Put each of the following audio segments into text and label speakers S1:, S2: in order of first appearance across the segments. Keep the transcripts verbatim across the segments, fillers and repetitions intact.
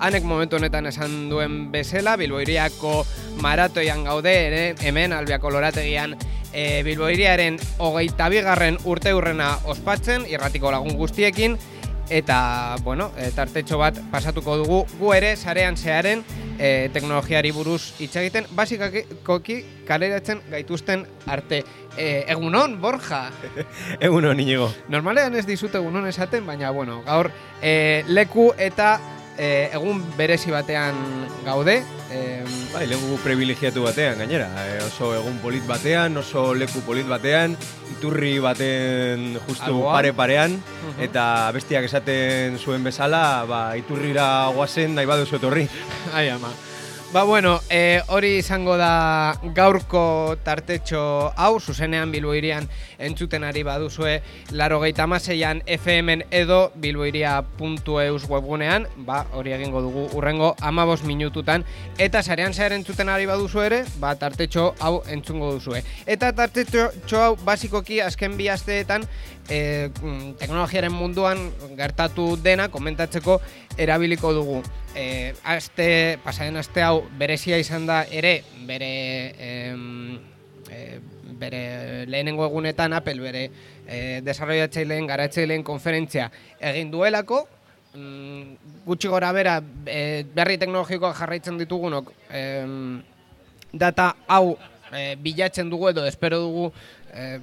S1: hanek momentu honetan esan duen bezala, Bilbo Hiriako maratoian gaude ere, hemen Albiako lorategian e, Bilbo Hiriaren hogeita bigarren urte hurrena ospatzen, irratiko lagun guztiekin, eta, bueno, e, tartetxo bat pasatuko dugu gu ere, sarean zearen, e, teknologiari buruz hitz egiten, basikoki kaleratzen gaituzten arte. E, egunon, Borja?
S2: Egunon, Inigo.
S1: Normalean ez dizut egunon esaten, baina, bueno, gaur e, leku eta e, egun berezi batean gaude. E,
S2: bai, leku privilegiatu batean, gainera. E, oso egun polit batean, oso leku polit batean, iturri baten justu pare-parean, uh-huh. Eta bestiak esaten zuen bezala, ba, iturrira guazen nahi baduzu etorri.
S1: Ai, ama. Ba, bueno, e, hori izango da gaurko tartetxo hau, zuzenean Bilbo Hirian entzuten ari baduzue laurogeita hamaseian F M-en edo bilbohiria puntu eus webgunean, ba, hori egingo dugu urrengo hamabost minututan, eta sarean zehar entzuten ari baduzu ere, ba, tartetxo hau entzungo duzue. Eta tartetxo hau basikoki azken bi asteetan e, teknologiaren munduan gertatu dena komentatzeko erabiliko dugu. E, aste, pasaren aste hau berezia izan da ere bere, em, e, bere lehenengo egunetan Apple bere e, desarrollatzaileen, garatzaileen konferentzia egin duelako, mm, gutxi gora bera e, berri teknologikoak jarraitzen ditugunok em, data hau e, bilatzen dugu edo espero dugu e,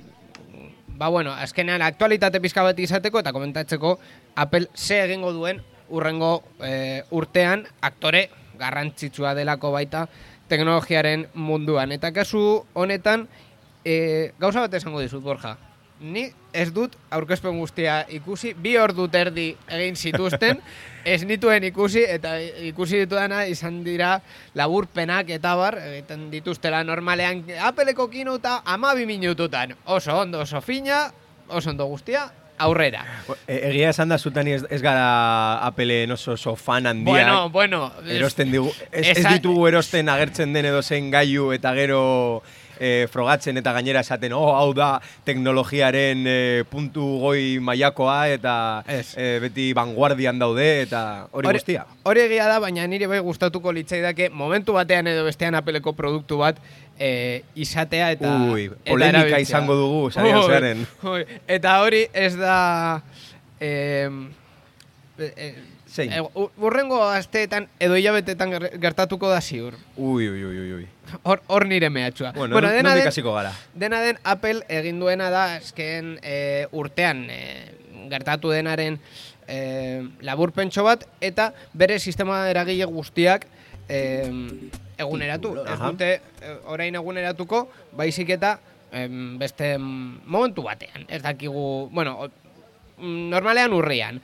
S1: ba bueno, azkenean aktualitate pizka bat izateko eta komentatzeko Apple ze egingo duen urrengo e, urtean aktore garrantzitsua delako baita teknologiaren munduan. Eta kasu honetan e, gauza bat esango dizut, Borja. Ni ez dut aurkezpen guztia ikusi, bi ordu terdi egin zituzten, ez nituen ikusi, eta ikusi ditudana izan dira laburpenak eta bar, egiten dituztela normalean Appleko keynotea hamabi minututan. Oso ondo, oso fina, oso ondo guztia, aurrera.
S2: Egia esan da zutani ez, ez gara Appleen oso, oso fan handiak.
S1: Bueno, bueno.
S2: Erosten digu, ez, ez ditugu erosten agertzen den edo zen gailu eta gero e, frogatzen eta gainera esaten, oh, hau da teknologiaren e, puntu goi mailakoa eta e, beti vanguardian daude eta hori guztia.
S1: Hori egia da, baina nire bai gustatuko litzaidake momentu batean edo bestean Appleko produktu bat E, izatea eta
S2: Ui, polemika eta izango dugu, sarean zearen.
S1: Eta hori ez da e, e, e, urrengo asteetan edo hilabetetan gertatuko da ziur.
S2: Ui, ui, ui, ui.
S1: Hor, hor nire mehatxua.
S2: Bueno, bueno dena den, kasiko gara.
S1: Dena den Apple egin duena da azken e, urtean e, gertatu denaren e, laburpentxo bat eta bere sistema eragile guztiak e, eguneratu. Ez dute orain eguneratuko, baizik eta em, beste momentu batean. Ez dakigu, bueno, normalean urrian.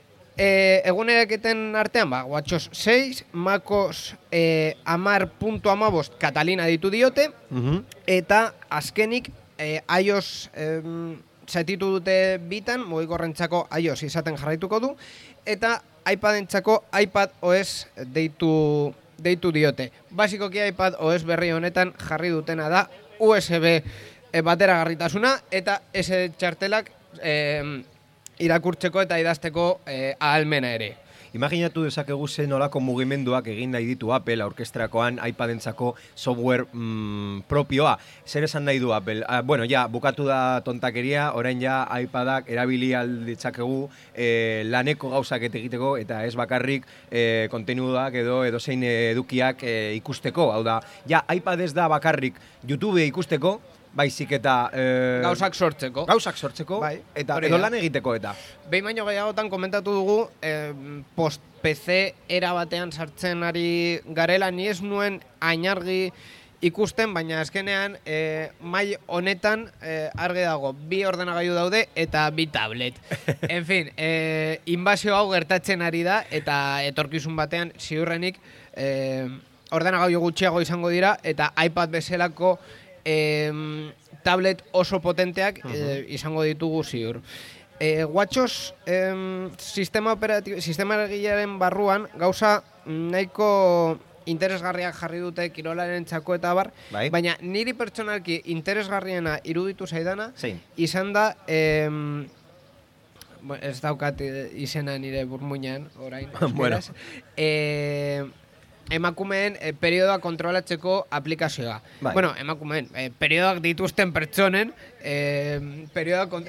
S1: E, eguneraketen artean, ba, WatchOS sei, macOS e, amar puntu hamabost Catalina ditu diote, uh-huh. Eta azkenik e, iOS em, zatitu dute bitan, mugikorrentzako iOS izaten jarraituko du, eta iPadentzako iPadOS deitu deitu diote. Basikoki iPadOS berri honetan jarri dutena da U S B bateragarritasuna eta S D txartelak eh, irakurtzeko eta idazteko eh, ahalmena ere.
S2: Imaginatu dezakegu zen nolako mugimenduak egin nahi ditu Apple aurkestrakoan iPadentzako software mm, propioa. Zer esan nahi du Apple? Ah, bueno, ja, bukatu da tontakeria, orain ja iPadak erabili alditzakegu eh, laneko gauzak egiteko eta ez bakarrik eh, kontenudak edo edo zein edukiak eh, ikusteko. Hau da, ja, iPad ez da bakarrik YouTube ikusteko, baizik eta
S1: e, gauzak sortzeko.
S2: Gauzak sortzeko, bai, eta edo lan egiteko eta.
S1: Behin baino gehiagotan komentatu dugu, e, post-P C era batean sartzen ari garela, ni ez nuen ainargi ikusten, baina azkenean e, mai honetan e, argi dago, bi ordenagailu daude eta bi tablet. En fin, e, inbasio hau gertatzen ari da eta etorkizun batean ziurrenik e, ordenagailu gutxiago izango dira eta iPad bezalako E, tablet oso potenteak uh-huh. e, izango ditugu ziur. E, WatchOS e, sistema operatibo, sistema eragilaren barruan gauza nahiko interesgarriak jarri dute kirolaren txako eta bar, bai. Baina niri pertsonalki interesgarriena iruditu zaidana, Zein? Izan da e, ez daukat izena nire burmuinean, orain.
S2: Bueno.
S1: E, emakumeen e, periodoa kontrolatzeko aplikazioa.
S2: Bai.
S1: Bueno, emakumeen, e, periodoak dituzten pertsonen, e, periodoa kont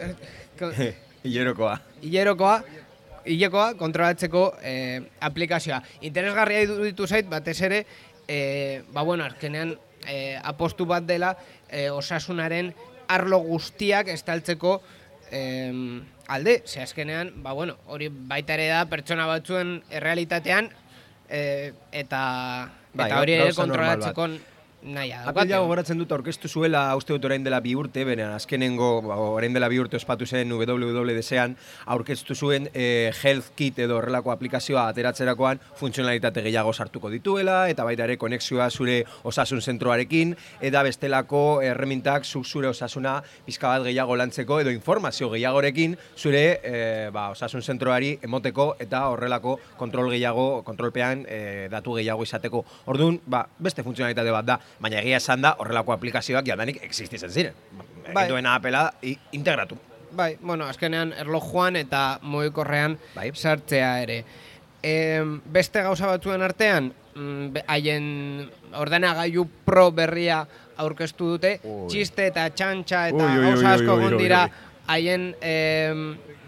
S2: Hilerokoa.
S1: hilerokoa, hilekoa kontrolatzeko e, aplikazioa. Interesgarria iruditu zait, batez ere, e, ba bueno, azkenean e, apostu bat dela e, osasunaren arlo guztiak estaltzeko eh, alde, ze azkenean, ba bueno, hori baita ere da pertsona batzuen errealitatean eh, eta
S2: Bai,
S1: eta hori ere
S2: gauza normal bat.
S1: kontrolatzeko naia
S2: Apel ja
S1: daukate.
S2: gogoratzen dut aurkeztu zuela, uste dut orain dela bi urte, benen azkenengo, ba, orain dela bi urte ospatu zen W W D C-an, aurkeztu zuen e, Health Kit edo horrelako aplikazioa ateratzerakoan funtzionalitate gehiago sartuko dituela, eta baita ere konexioa zure osasun zentroarekin, eta bestelako erremintak zuk zure osasuna pizka bat gehiago lantzeko, edo informazio gehiagorekin zure e, ba, osasun zentroari emoteko, eta horrelako kontrol gehiago, kontrolpean e, datu gehiago izateko. Orduan, ba, beste funtzionalitate bat da. Baina egia esan da, horrelako aplikazioak jadanik existitzen ziren.
S1: Bai.
S2: Egin duena Apela integratu.
S1: Bai, bueno, azkenean erlojuan eta mugikorrean
S2: Bai.
S1: sartzea ere. E, beste gauza batzuen artean, mm, haien ordenagailu pro berria aurkeztu dute,
S2: Ui.
S1: txiste eta txantxa eta
S2: Ui, ui, ui,
S1: gauza asko
S2: ui, ui,
S1: egon
S2: ui,
S1: dira
S2: ui.
S1: haien em,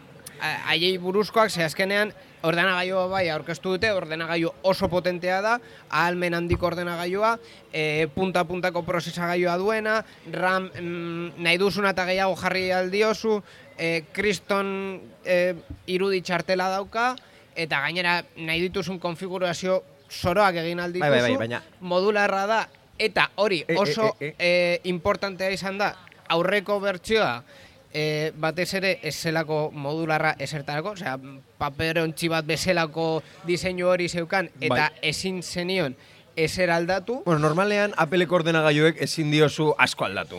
S1: a- haiei buruzkoak, ze azkenean ordenagailua bai aurkeztu dute, ordenagailu oso potentea da, ahalmen handiko ordenagailua, e, punta-puntako prozesagailua duena, RAM mm, nahi duzuna eta gehiago jarri aldiozu, e, kriston e, irudi txartela dauka, eta gainera nahi dituzun konfigurazio soroak egin
S2: Bai,
S1: aldituzu,
S2: bai, bai, baina-
S1: modularra da, eta hori
S2: E, e,
S1: oso
S2: e,
S1: e, importantea izan da, aurreko bertsioa, E, batez ere ez zelako modularra esertarako, osea, paperontxi bat bezalako diseinu hori zeukan, eta
S2: Bai.
S1: ezin zenion ezer aldatu,
S2: Bueno, normalean Apeleko ordenagailuek ezin diozu asko aldatu.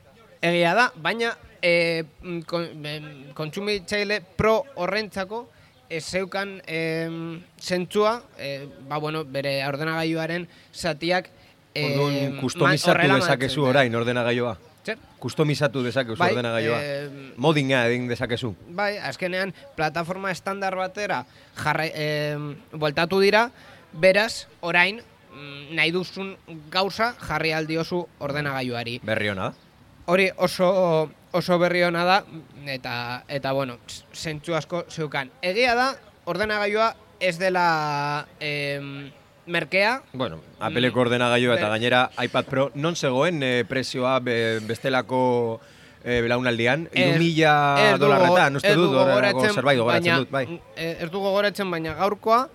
S1: egia da, baina e, kon, em, kontsumitzaile pro horrentzako ez zeukan em, zentzua, e, ba bueno, bere ordenagailuaren zatiak em,
S2: Orduan,
S1: ma-
S2: kustomizatu
S1: horrela
S2: dezakezu
S1: mantentzen.
S2: orain ordenagailua.
S1: Zer?
S2: Kustomizatu dezakezu
S1: Bai,
S2: ordenagailua.
S1: em,
S2: Moddinga egin dezakezu.
S1: Bai, azkenean plataforma estandar batera jarra, e, bueltatu dira, beraz, orain, mm, nahi duzun gauza jarri aldiozu ordenagailuari.
S2: Berri hona da.
S1: Hori oso oso berri hona da, eta, eta bueno, zentzu asko zeukan. Egia da, ordenagailua ez dela em, merkea,
S2: Bueno, Apeleko ordenagailua eta
S1: Ber-
S2: gainera iPad Pro non zegoen e, prezioa be, bestelako e, belaunaldian,
S1: Ez-
S2: hiru mila
S1: ez du
S2: dolarretan,
S1: gogo-
S2: uste
S1: ez du
S2: dut, horrelako
S1: gogoratzen,
S2: zerbait gogoratzen
S1: baina-
S2: dut, bai.
S1: eh, Ez du gogoratzen, baina gaurkoa,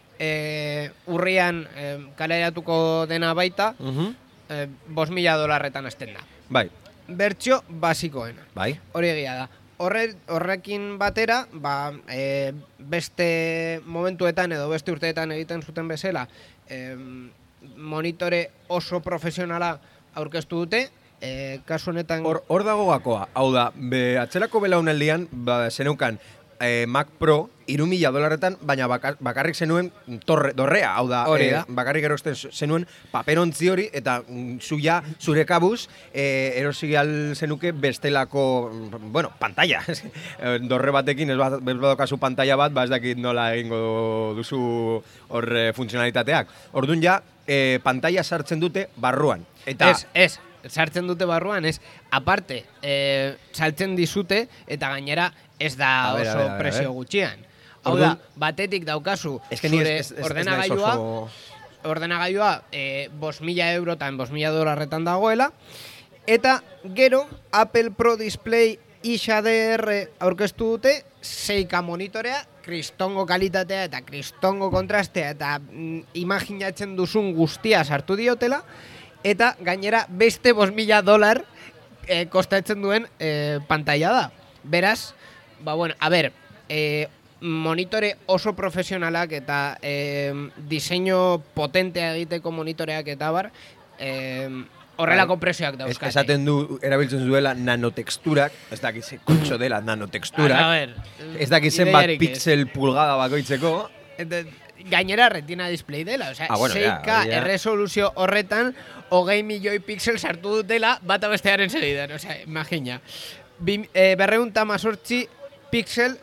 S1: e, urrian e, kaleratuko dena baita,
S2: Mhm.
S1: e, bost mila dolarretan hasten da.
S2: Bai,
S1: Bertsio basikoena.
S2: bai.
S1: Hori egia da. Horre, horrekin batera, ba, e, beste momentuetan edo beste urteetan egiten zuten bezala, e, monitore oso profesionala aurkeztu dute, e, kasu honetan...
S2: Hor, hor dago gakoa. Hau da, be, atzelako belaunaldian, ba, zeneukan eh, Mac Pro, hiru mila dolarretan, baina bakar, bakarrik zenuen torre, dorrea. Hau da,
S1: Hori
S2: eh,
S1: da.
S2: bakarrik erosten zenuen paperontzi hori, eta mm, zuia, zure kabuz, eh, erosi al zenuke bestelako, mm, bueno, pantalla. Eh, dorre batekin, ez bat- ez badokazu pantalla bat, ba ez dakit nola egingo duzu hor eh, funtzionalitateak. Orduan ja, eh, pantalla sartzen dute barruan. Eta
S1: Ez, ez, sartzen dute barruan, ez, aparte, e, saltzen dizute, eta gainera ez da
S2: A ber, a
S1: oso
S2: ber, a ber, a
S1: presio
S2: ber.
S1: gutxian. Hau da,
S2: Orduan-
S1: batetik daukazu
S2: Ez que ni
S1: zure
S2: ez, ez, ez, ez naiz
S1: ordenagailua,
S2: oso...
S1: ordenagailua e, bost mila eurotan, bost mila dolarretan dagoela, eta gero Apple Pro Display X D R aurkeztu dute, seika monitorea, kristongo kalitatea eta kristongo kontrastea eta mm, imaginatzen duzun guztia sartu diotela, eta gainera beste bost mila dolar e, kostatzen duen e, pantalla da. Beraz, ba bueno, a ber, e, monitore oso profesionalak eta e, diseinu potentea egiteko monitoreak eta bar, e, horrelako presioak
S2: Es,
S1: dauzkate.
S2: esaten du, erabiltzen duela nanotexturak, ez dakit ze kutxo dela nanotexturak,
S1: A ver,
S2: ez dakit zenbat
S1: ideiarik ez.
S2: pixel pulgada bakoitzeko,
S1: Eta, gainera retina display dela, osea,
S2: Ah, bueno, ja,
S1: seika
S2: hori ja.
S1: erresoluzio horretan hogei milioi pixel sartu dutela bata bestearen segidan, osea, imagina. Bi, e, berreun tamazortzi pixel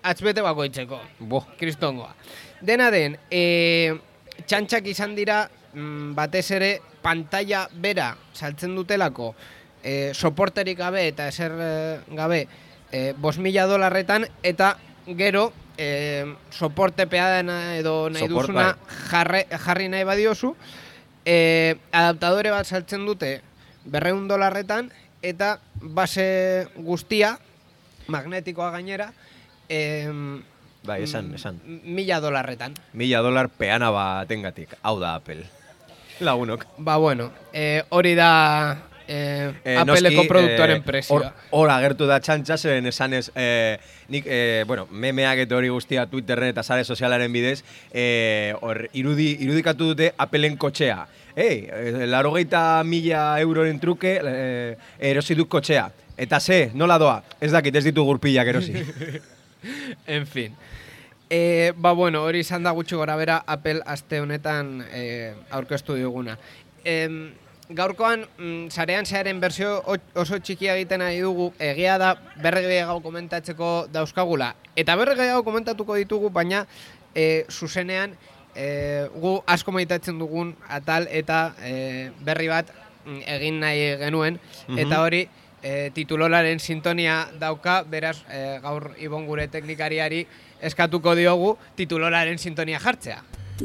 S1: atzbete bakoitzeko.
S2: Bo.
S1: Kristongoa. Dena den, e, txantxak izan dira mm, batez ere pantalla bera saltzen dutelako e, soporterik gabe eta eser e, gabe e, bost mila dolarretan eta gero e, soporte peadena edo nahi
S2: Soport,
S1: duzuna
S2: bai.
S1: jarre, jarri nahi badiozu e, adaptadore bat saltzen dute berreun dolarretan eta base guztia magnetikoa gainera e,
S2: Bai, esan, esan.
S1: mila dolarretan.
S2: Mila dolar peana batengatik. Hau da Apple. Lagunok.
S1: Ba, bueno, eh, hori da eh,
S2: Eh,
S1: Appleko
S2: noski,
S1: produktuaren
S2: eh,
S1: prezioa.
S2: Hor agertu da txantxa, zeren esanez, eh, nik, eh, bueno, memeak eta hori guztia Twitterren eta sare sozialaren bidez, eh, hor irudi, irudikatu dute Appleen kotxea. Ei, eh, larogeita mila euroren truke eh, erosi duk kotxea. Eta ze, nola doa? Ez dakit, ez ditu gurpilak erosi.
S1: En fin. E, ba, bueno, hori izan da gutxi gora bera Apple aste honetan e, aurkeztu diguna. E, gaurkoan, mm, sarean zearen berzio oso txikia egiten nahi dugu, egia da berre gehiago komentatzeko dauzkagula. Eta berre gehiago komentatuko ditugu, baina e, zuzenean e, gu asko meditatzen dugun atal eta e, berri bat mm, egin nahi genuen.
S2: Mhm.
S1: Eta hori, E, titulolaren sintonia dauka, beraz e, gaur Ibon gure teknikariari eskatuko diogu titulolaren sintonia jartzea.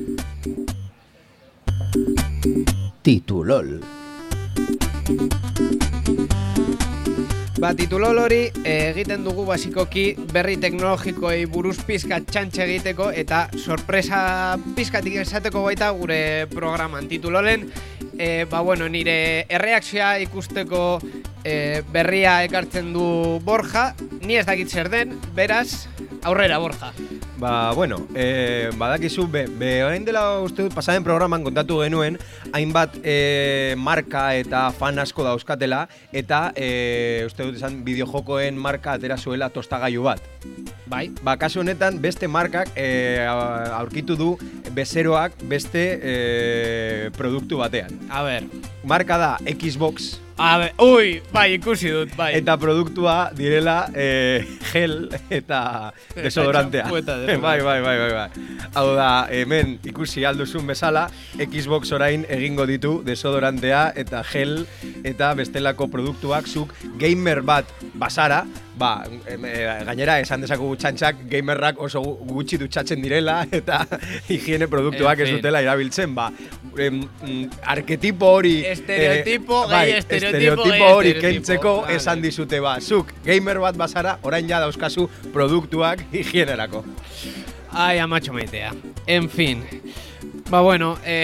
S3: Titulol.
S1: Ba, titulol hori e, egiten dugu basikoki berri teknologikoei buruz pizkat txantxe egiteko eta sorpresa pizkatik esateko baita gure programan. Titulolen, e, ba, bueno, nire erreakzioa ikusteko e, berria ekartzen du Borja, ni ez dakit zer den, beraz, aurrera Borja.
S2: Ba, bueno, eh, badakizu, be, be orain dela uste dut pasaren programan kontatu genuen, hainbat eh, marka eta fan asko dauzkatela, eta eh, uste dut esan bideojokoen marka atera zuela tostagailu bat.
S1: Bai.
S2: Ba, kasu honetan, beste markak eh, aurkitu du bezeroak beste eh, produktu batean.
S1: A ber.
S2: Marka da Xbox,
S1: A ber, ui, bai, ikusi dut, bai.
S2: eta produktua direla eh, gel eta desodorantea.
S1: txampueta desodorante.
S2: Bai, bai, bai, bai, bai. Hau da, hemen ikusi alduzun bezala, Xbox orain egingo ditu desodorantea eta gel eta bestelako produktuak zuk gamer bat basara, ba, em, e, gainera esan dezakugu txantxak gamerrak oso gu- gutxi dutxatzen direla eta higiene produktuak
S1: En
S2: ez
S1: fin.
S2: dutela erabiltzen, ba, em, mm, arketipo hori
S1: Estereotipo,
S2: eh,
S1: gai
S2: bai,
S1: estereotipo,
S2: estereotipo
S1: gai
S2: hori
S1: estereotipo.
S2: kentzeko
S1: Vale.
S2: esan dizute, ba, zuk gamer bat bazara, orain ja dauzkazu produktuak higienerako.
S1: Ai, amatxo maitea. En fin. Ba, bueno, eh...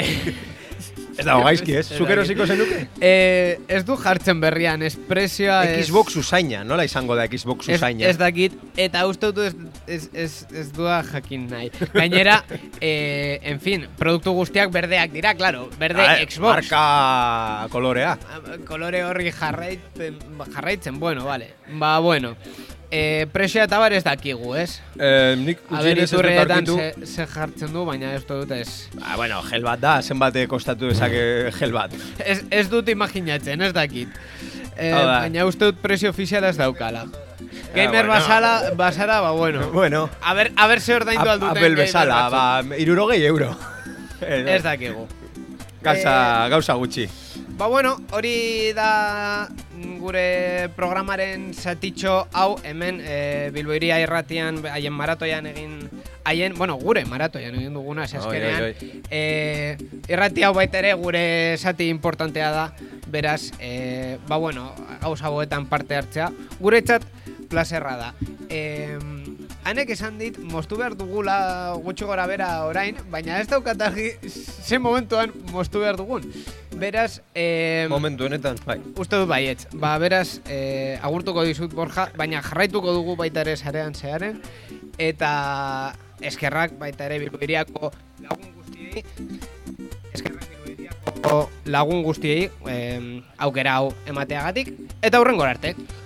S2: Ez dago gaizki, ez?
S1: Ez
S2: Zuk
S1: dakit.
S2: erosiko zenuke?
S1: eh, ez du jartzen berrian, espresioa... ez-
S2: Xbox usaina, nola izango da Xbox
S1: Ez,
S2: usaina?
S1: ez dakit, eta uste dut ez, ez, ez, ez dua jakin nahi. Gainera, eh, en fin, produktu guztiak berdeak dira, claro, berde
S2: Ah,
S1: Xbox.
S2: Marka kolorea.
S1: Kolore horri jarraitzen, jarraitzen, bueno, vale. Ba, bueno. Eh, presioa eta bar ez dakigu, ez?
S2: Eh, nik
S1: Aber,
S2: gutxienez ez dut
S1: iturrietan
S2: aurkitu.
S1: ze, ze jartzen du, baina ez dut ez...
S2: Ah, bueno, gel bat da, zenbate kostatu dezake gel bat.
S1: Ez, ez dut imaginatzen, ez dakit. Eh,
S2: Hau da.
S1: baina uste dut presio ofiziala ez daukala. Gamer
S2: bueno.
S1: basala, basara, ba, bueno.
S2: Bueno,
S1: A ber, a ber ze ordaindu
S2: Ap-
S1: alduten
S2: Apple
S1: gamer
S2: bezala,
S1: batzuk.
S2: ba, irurogei euro.
S1: Ez dakigu.
S2: Gauza, gauza gutxi.
S1: Ba, bueno, hori da gure programaren zatitxo hau, hemen e, Bilboiria irratian, haien maratoian egin, haien, bueno, gure maratoian egin duguna, esazkenean.
S2: Oi, oi,
S1: E, irrati hau baita ere gure zati importantea da, beraz, e, ba, bueno, gauza hauetan parte hartzea. Guretzat, plazerra da. E, hanek esan dit, moztu behar dugula gutxi gora bera orain, baina ez daukat argi ze momentuan moztu behar dugun. Beraz, e,
S2: Momentu honetan, bai.
S1: uste dut baietz. Ba, beraz, e, agurtuko dizut Borja, baina jarraituko dugu baita ere sarean zearen, eta eskerrak baita ere Bilboiriako lagun guztiei, eskerrak Bilboiriako lagun guztiei, e, aukera hau emateagatik, eta hurrengora arte.